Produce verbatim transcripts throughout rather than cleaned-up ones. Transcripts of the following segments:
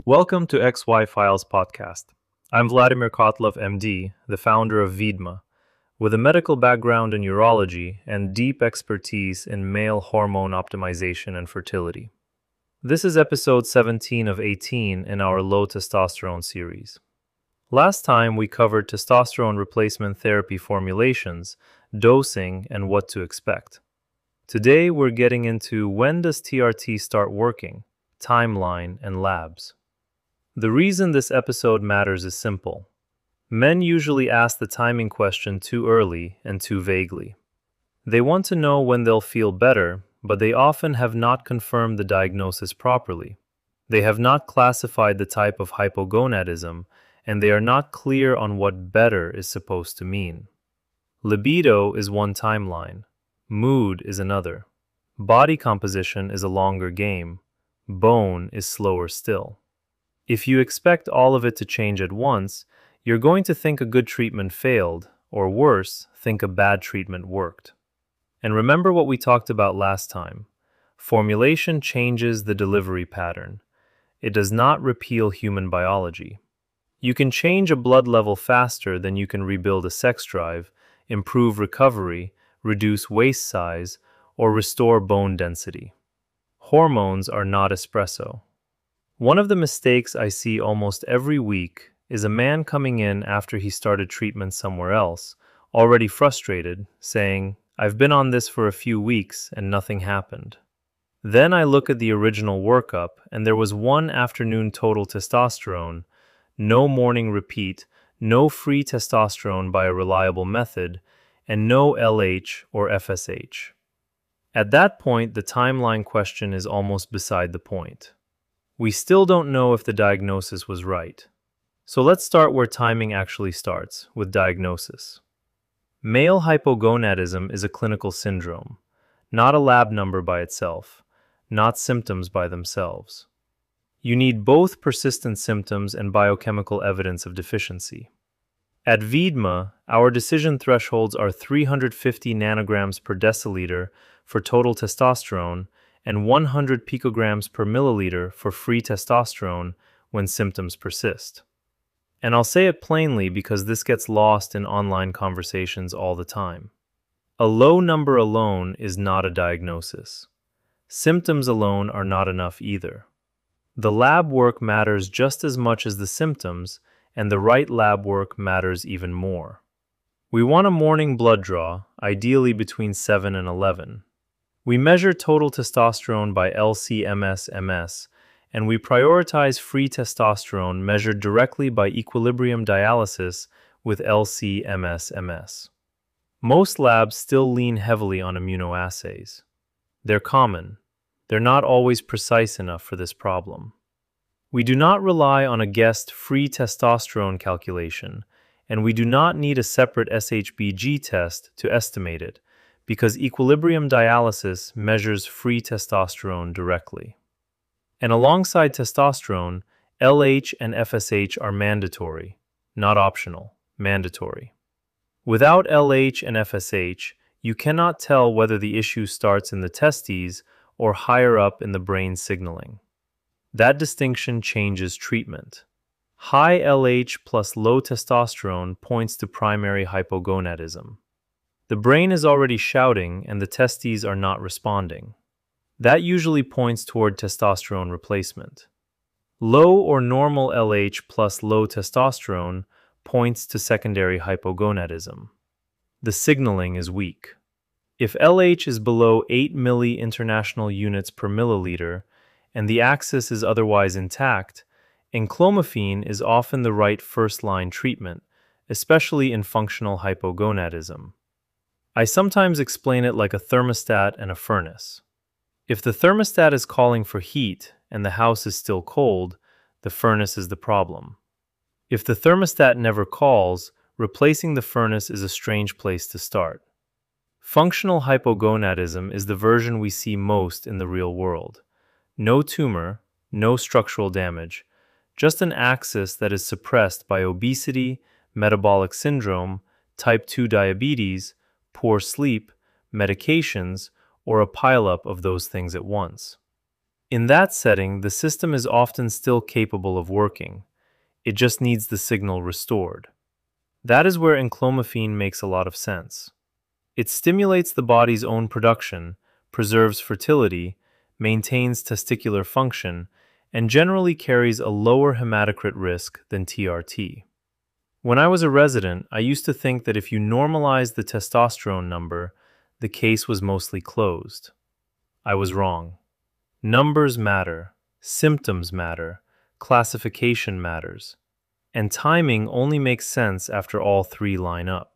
Welcome to X Y Files podcast. I'm Vladimir Kotlov, M D, the founder of Vidma, with a medical background in urology and deep expertise in male hormone optimization and fertility. This is episode seventeen of eighteen in our low testosterone series. Last time we covered testosterone replacement therapy formulations, dosing, and what to expect. Today we're getting into when does T R T start working, timeline, and labs. The reason this episode matters is simple. Men usually ask the timing question too early and too vaguely. They want to know when they'll feel better, but they often have not confirmed the diagnosis properly. They have not classified the type of hypogonadism, and they are not clear on what better is supposed to mean. Libido is one timeline. Mood is another. Body composition is a longer game. Bone is slower still. If you expect all of it to change at once, you're going to think a good treatment failed, or worse, think a bad treatment worked. And remember what we talked about last time. Formulation changes the delivery pattern. It does not repeal human biology. You can change a blood level faster than you can rebuild a sex drive, improve recovery, reduce waist size, or restore bone density. Hormones are not espresso. One of the mistakes I see almost every week is a man coming in after he started treatment somewhere else, already frustrated, saying, "I've been on this for a few weeks and nothing happened." Then I look at the original workup and there was one afternoon total testosterone, no morning repeat, no free testosterone by a reliable method, and no L H or F S H. At that point, the timeline question is almost beside the point. We still don't know if the diagnosis was right. So let's start where timing actually starts, with diagnosis. Male hypogonadism is a clinical syndrome, not a lab number by itself, not symptoms by themselves. You need both persistent symptoms and biochemical evidence of deficiency. At Vidma, our decision thresholds are three hundred fifty nanograms per deciliter for total testosterone and one hundred picograms per milliliter for free testosterone when symptoms persist. And I'll say it plainly because this gets lost in online conversations all the time. A low number alone is not a diagnosis. Symptoms alone are not enough either. The lab work matters just as much as the symptoms, and the right lab work matters even more. We want a morning blood draw, ideally between seven and eleven. We measure total testosterone by L C M S M S, and we prioritize free testosterone measured directly by equilibrium dialysis with L C M S M S. Most labs still lean heavily on immunoassays. They're common. They're not always precise enough for this problem. We do not rely on a guessed free testosterone calculation, and we do not need a separate S H B G test to estimate it, because equilibrium dialysis measures free testosterone directly. And alongside testosterone, L H and F S H are mandatory, not optional, mandatory. Without L H and F S H, you cannot tell whether the issue starts in the testes or higher up in the brain signaling. That distinction changes treatment. High L H plus low testosterone points to primary hypogonadism. The brain is already shouting and the testes are not responding. That usually points toward testosterone replacement. Low or normal L H plus low testosterone points to secondary hypogonadism. The signaling is weak. If L H is below eight milli international units per milliliter and the axis is otherwise intact, enclomiphene is often the right first-line treatment, especially in functional hypogonadism. I sometimes explain it like a thermostat and a furnace. If the thermostat is calling for heat and the house is still cold, the furnace is the problem. If the thermostat never calls, replacing the furnace is a strange place to start. Functional hypogonadism is the version we see most in the real world. No tumor, no structural damage, just an axis that is suppressed by obesity, metabolic syndrome, type two diabetes, poor sleep, medications, or a pileup of those things at once. In that setting, the system is often still capable of working. It just needs the signal restored. That is where enclomiphene makes a lot of sense. It stimulates the body's own production, preserves fertility, maintains testicular function, and generally carries a lower hematocrit risk than T R T. When I was a resident, I used to think that if you normalized the testosterone number, the case was mostly closed. I was wrong. Numbers matter, symptoms matter, classification matters, and timing only makes sense after all three line up.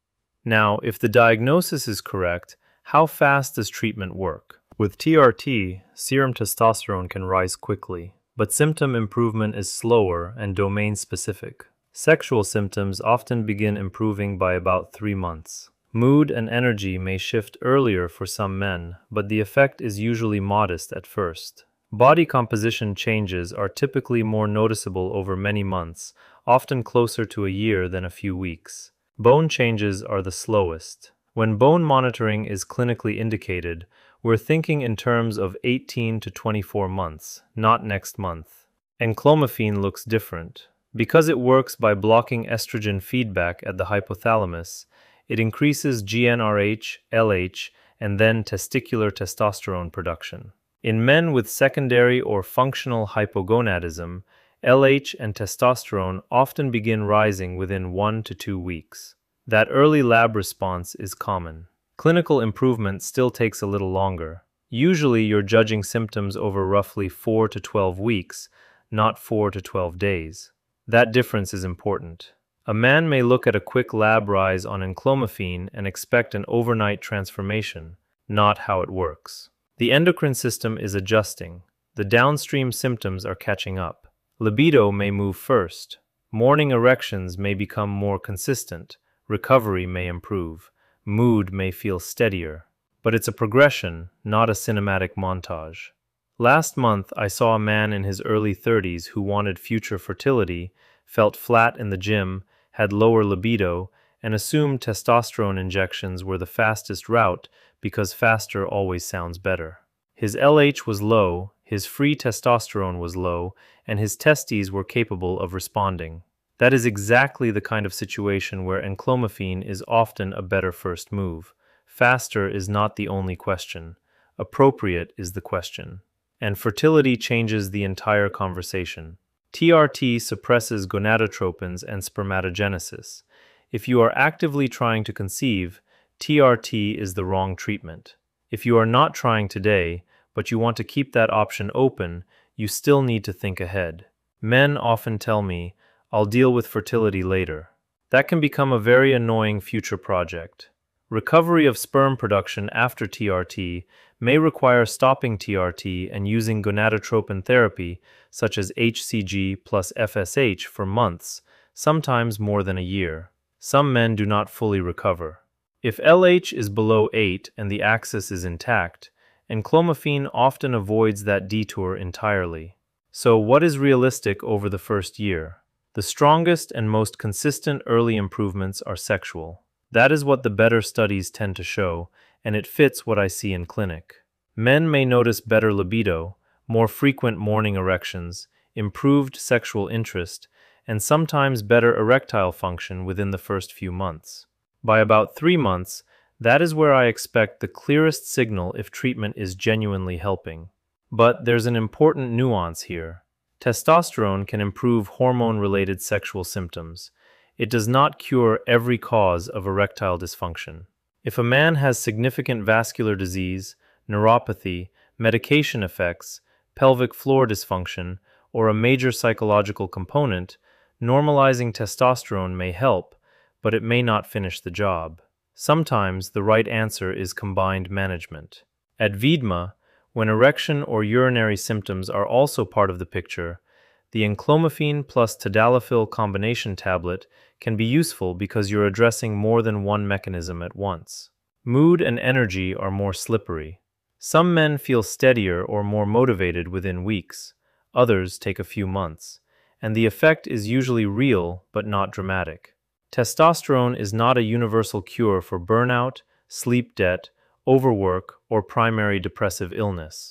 Now, if the diagnosis is correct, how fast does treatment work? With T R T, serum testosterone can rise quickly, but symptom improvement is slower and domain-specific. Sexual symptoms often begin improving by about three months. Mood and energy may shift earlier for some men, but the effect is usually modest at first. Body composition changes are typically more noticeable over many months, often closer to a year than a few weeks. Bone changes are the slowest. When bone monitoring is clinically indicated, we're thinking in terms of eighteen to twenty-four months, not next month. Enclomiphene looks different. Because it works by blocking estrogen feedback at the hypothalamus, it increases G n R H, L H, and then testicular testosterone production. In men with secondary or functional hypogonadism, L H and testosterone often begin rising within one to two weeks. That early lab response is common. Clinical improvement still takes a little longer. Usually you're judging symptoms over roughly four to twelve weeks, not four to twelve days. That difference is important. A man may look at a quick lab rise on enclomiphene and expect an overnight transformation, not how it works. The endocrine system is adjusting. The downstream symptoms are catching up. Libido may move first. Morning erections may become more consistent. Recovery may improve. Mood may feel steadier. But it's a progression, not a cinematic montage. Last month, I saw a man in his early thirties who wanted future fertility, felt flat in the gym, had lower libido, and assumed testosterone injections were the fastest route because faster always sounds better. His L H was low, his free testosterone was low, and his testes were capable of responding. That is exactly the kind of situation where enclomiphene is often a better first move. Faster is not the only question. Appropriate is the question. And fertility changes the entire conversation. T R T suppresses gonadotropins and spermatogenesis. If you are actively trying to conceive, T R T is the wrong treatment. If you are not trying today, but you want to keep that option open, you still need to think ahead. Men often tell me, "I'll deal with fertility later." That can become a very annoying future project. Recovery of sperm production after T R T may require stopping T R T and using gonadotropin therapy, such as H C G plus F S H, for months, sometimes more than a year. Some men do not fully recover. If L H is below eight and the axis is intact, enclomiphene often avoids that detour entirely. So what is realistic over the first year? The strongest and most consistent early improvements are sexual. That is what the better studies tend to show, and it fits what I see in clinic. Men may notice better libido, more frequent morning erections, improved sexual interest, and sometimes better erectile function within the first few months. By about three months, that is where I expect the clearest signal if treatment is genuinely helping. But there's an important nuance here. Testosterone can improve hormone-related sexual symptoms. It does not cure every cause of erectile dysfunction. If a man has significant vascular disease, neuropathy, medication effects, pelvic floor dysfunction, or a major psychological component, normalizing testosterone may help, but it may not finish the job. Sometimes the right answer is combined management. At Vidma, when erection or urinary symptoms are also part of the picture, the enclomiphene plus tadalafil combination tablet can be useful because you're addressing more than one mechanism at once. Mood and energy are more slippery. Some men feel steadier or more motivated within weeks. Others take a few months, and the effect is usually real but not dramatic. Testosterone is not a universal cure for burnout, sleep debt, overwork, or primary depressive illness.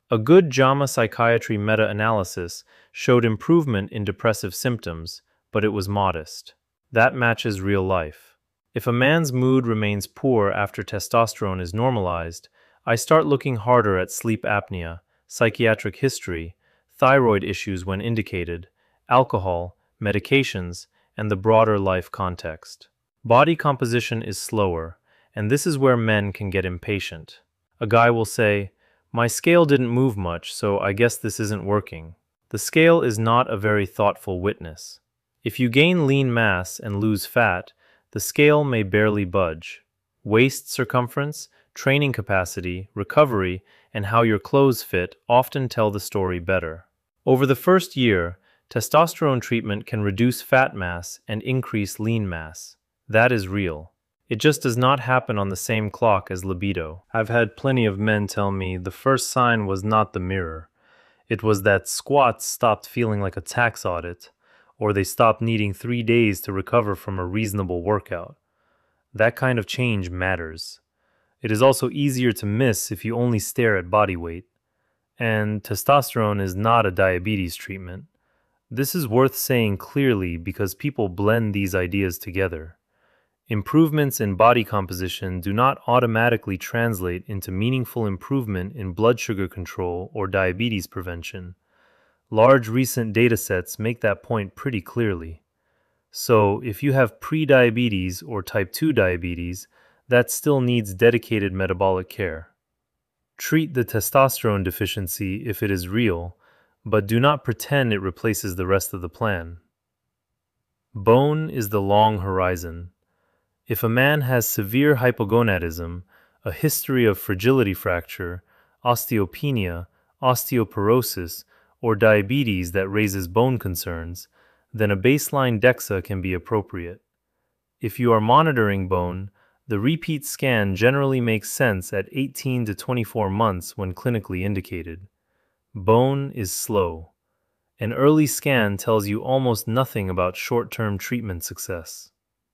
A good JAMA Psychiatry meta-analysis showed improvement in depressive symptoms, but it was modest. That matches real life. If a man's mood remains poor after testosterone is normalized, I start looking harder at sleep apnea, psychiatric history, thyroid issues when indicated, alcohol, medications, and the broader life context. Body composition is slower, and this is where men can get impatient. A guy will say, "My scale didn't move much, so I guess this isn't working." The scale is not a very thoughtful witness. If you gain lean mass and lose fat, the scale may barely budge. Waist circumference, training capacity, recovery, and how your clothes fit often tell the story better. Over the first year, testosterone treatment can reduce fat mass and increase lean mass. That is real. It just does not happen on the same clock as libido. I've had plenty of men tell me the first sign was not the mirror. It was that squats stopped feeling like a tax audit, or they stopped needing three days to recover from a reasonable workout. That kind of change matters. It is also easier to miss if you only stare at body weight. And testosterone is not a diabetes treatment. This is worth saying clearly because people blend these ideas together. Improvements in body composition do not automatically translate into meaningful improvement in blood sugar control or diabetes prevention. Large recent datasets make that point pretty clearly. So, if you have pre-diabetes or type two diabetes, that still needs dedicated metabolic care. Treat the testosterone deficiency if it is real, but do not pretend it replaces the rest of the plan. Bone is the long horizon. If a man has severe hypogonadism, a history of fragility fracture, osteopenia, osteoporosis, or diabetes that raises bone concerns, then a baseline DEXA can be appropriate. If you are monitoring bone, the repeat scan generally makes sense at eighteen to twenty-four months when clinically indicated. Bone is slow. An early scan tells you almost nothing about short-term treatment success.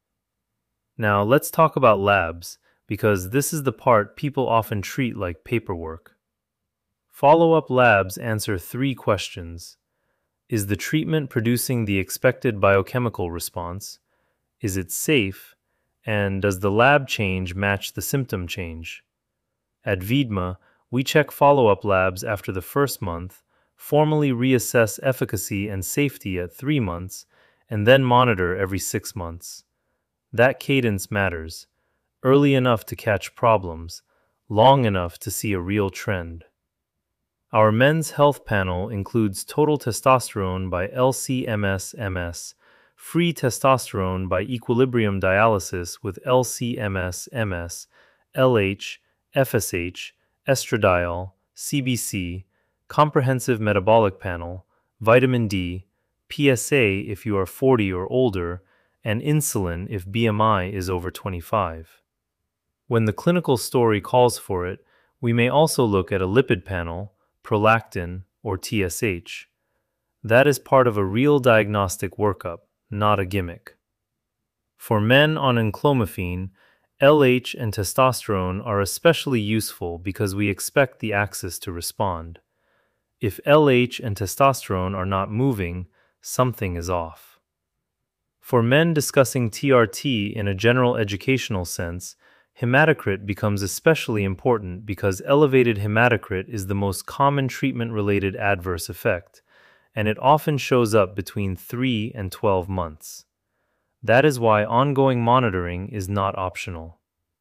Now let's talk about labs, because this is the part people often treat like paperwork. Follow-up labs answer three questions. Is the treatment producing the expected biochemical response? Is it safe? And does the lab change match the symptom change? At Vidma, we check follow-up labs after the first month, formally reassess efficacy and safety at three months, and then monitor every six months. That cadence matters, early enough to catch problems, long enough to see a real trend. Our men's health panel includes total testosterone by L C M S M S, free testosterone by equilibrium dialysis with L C M S M S, L H, F S H, estradiol, C B C, comprehensive metabolic panel, vitamin D, P S A if you are forty or older, and insulin if B M I is over twenty-five. When the clinical story calls for it, we may also look at a lipid panel, prolactin, or T S H. That is part of a real diagnostic workup, not a gimmick. For men on enclomiphene, L H and testosterone are especially useful because we expect the axis to respond. If L H and testosterone are not moving, something is off. For men discussing T R T in a general educational sense, hematocrit becomes especially important because elevated hematocrit is the most common treatment-related adverse effect, and it often shows up between three and twelve months. That is why ongoing monitoring is not optional.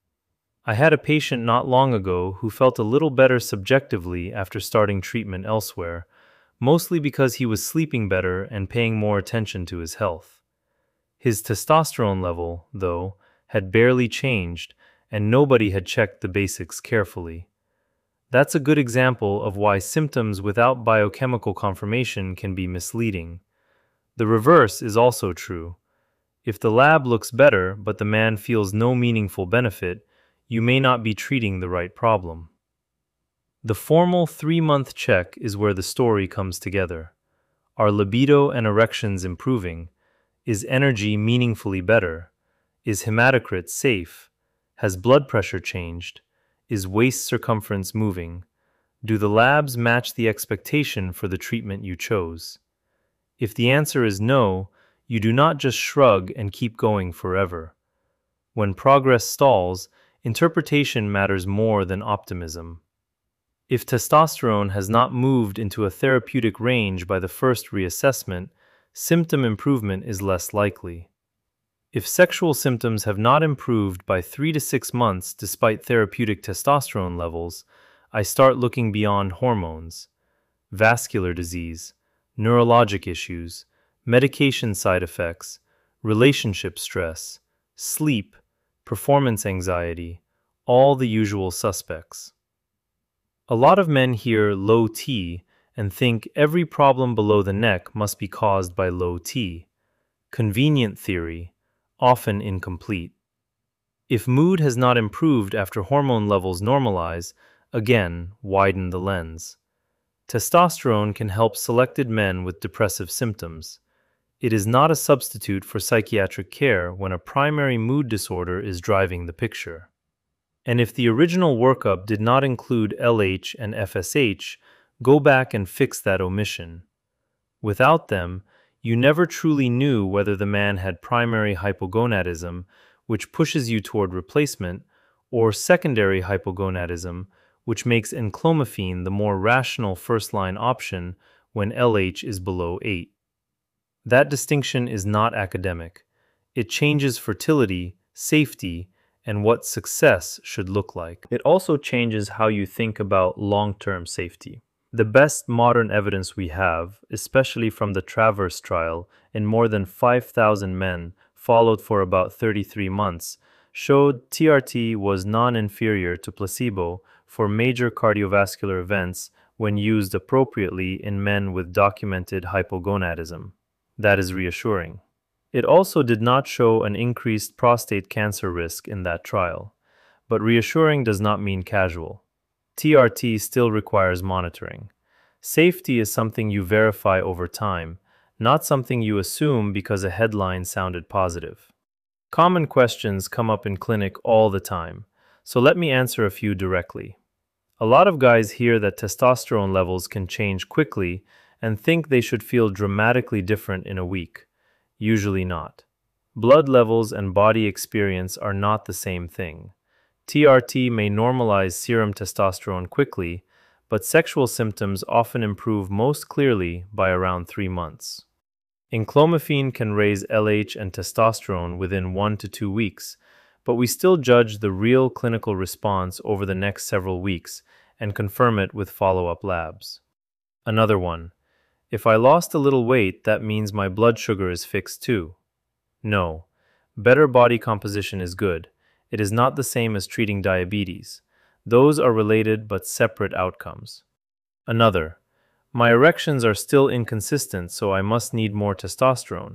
I had a patient not long ago who felt a little better subjectively after starting treatment elsewhere, mostly because he was sleeping better and paying more attention to his health. His testosterone level, though, had barely changed, and nobody had checked the basics carefully. That's a good example of why symptoms without biochemical confirmation can be misleading. The reverse is also true. If the lab looks better but the man feels no meaningful benefit, you may not be treating the right problem. The formal three-month check is where the story comes together. Are libido and erections improving? Is energy meaningfully better? Is hematocrit safe? Has blood pressure changed? Is waist circumference moving? Do the labs match the expectation for the treatment you chose? If the answer is no, you do not just shrug and keep going forever. When progress stalls, interpretation matters more than optimism. If testosterone has not moved into a therapeutic range by the first reassessment, symptom improvement is less likely. If sexual symptoms have not improved by three to six months despite therapeutic testosterone levels, I start looking beyond hormones. Vascular disease, neurologic issues, medication side effects, relationship stress, sleep, performance anxiety, all the usual suspects. A lot of men hear low T and think every problem below the neck must be caused by low T. Convenient theory, often incomplete. If mood has not improved after hormone levels normalize, again, widen the lens. Testosterone can help selected men with depressive symptoms. It is not a substitute for psychiatric care when a primary mood disorder is driving the picture. And if the original workup did not include L H and F S H, go back and fix that omission. Without them, you never truly knew whether the man had primary hypogonadism, which pushes you toward replacement, or secondary hypogonadism, which makes enclomiphene the more rational first-line option when L H is below eight. That distinction is not academic. It changes fertility, safety, and what success should look like. It also changes how you think about long-term safety. The best modern evidence we have, especially from the TRAVERSE trial in more than five thousand men followed for about thirty-three months, showed T R T was non-inferior to placebo for major cardiovascular events when used appropriately in men with documented hypogonadism. That is reassuring. It also did not show an increased prostate cancer risk in that trial, but reassuring does not mean casual. T R T still requires monitoring. Safety is something you verify over time, not something you assume because a headline sounded positive. Common questions come up in clinic all the time, so let me answer a few directly. A lot of guys hear that testosterone levels can change quickly and think they should feel dramatically different in a week. Usually not. Blood levels and body experience are not the same thing. T R T may normalize serum testosterone quickly, but sexual symptoms often improve most clearly by around three months. Enclomiphene can raise L H and testosterone within one to two weeks, but we still judge the real clinical response over the next several weeks and confirm it with follow-up labs. Another one. If I lost a little weight, that means my blood sugar is fixed too. No. Better body composition is good. It is not the same as treating diabetes. Those are related but separate outcomes. Another. My erections are still inconsistent, so I must need more testosterone.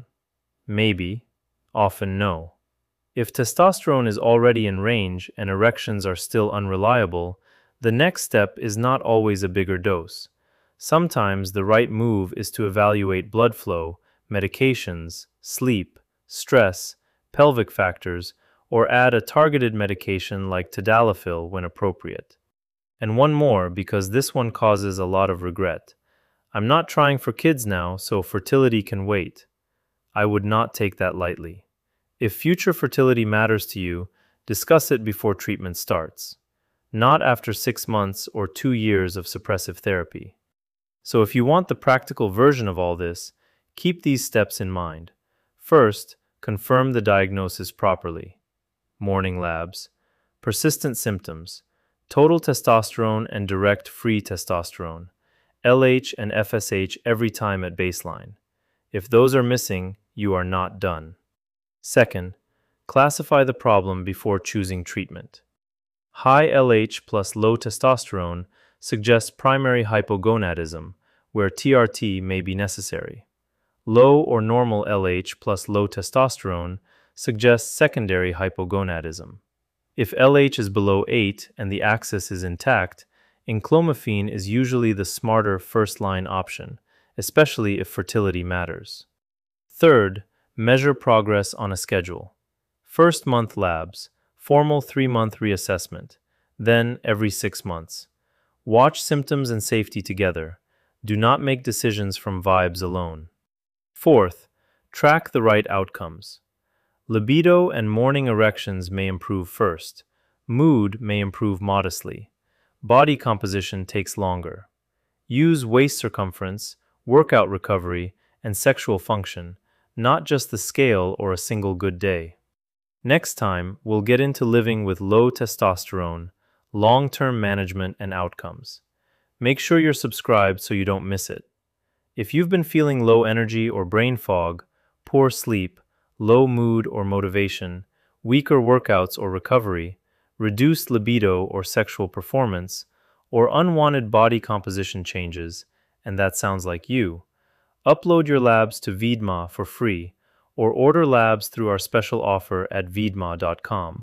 Maybe. Often no. If testosterone is already in range and erections are still unreliable, the next step is not always a bigger dose. Sometimes the right move is to evaluate blood flow, medications, sleep, stress, pelvic factors, or add a targeted medication like tadalafil when appropriate. And one more, because this one causes a lot of regret. I'm not trying for kids now, so fertility can wait. I would not take that lightly. If future fertility matters to you, discuss it before treatment starts, not after six months or two years of suppressive therapy. So if you want the practical version of all this, keep these steps in mind. First, confirm the diagnosis properly. Morning labs, persistent symptoms, total testosterone and direct free testosterone, L H and F S H every time at baseline. If those are missing, you are not done. Second, classify the problem before choosing treatment. High L H plus low testosterone suggests primary hypogonadism, where T R T may be necessary. Low or normal L H plus low testosterone suggests secondary hypogonadism. If L H is below eight and the axis is intact, enclomiphene is usually the smarter first-line option, especially if fertility matters. Third, measure progress on a schedule. First month labs, formal three-month reassessment, then every six months. Watch symptoms and safety together. Do not make decisions from vibes alone. Fourth, track the right outcomes. Libido and morning erections may improve first. Mood may improve modestly. Body composition takes longer. Use waist circumference, workout recovery, and sexual function, not just the scale or a single good day. Next time, we'll get into living with low testosterone, long-term management, and outcomes. Make sure you're subscribed so you don't miss it. If you've been feeling low energy or brain fog, poor sleep, low mood or motivation, weaker workouts or recovery, reduced libido or sexual performance, or unwanted body composition changes, and that sounds like you, upload your labs to Vidma for free or order labs through our special offer at vidma dot com.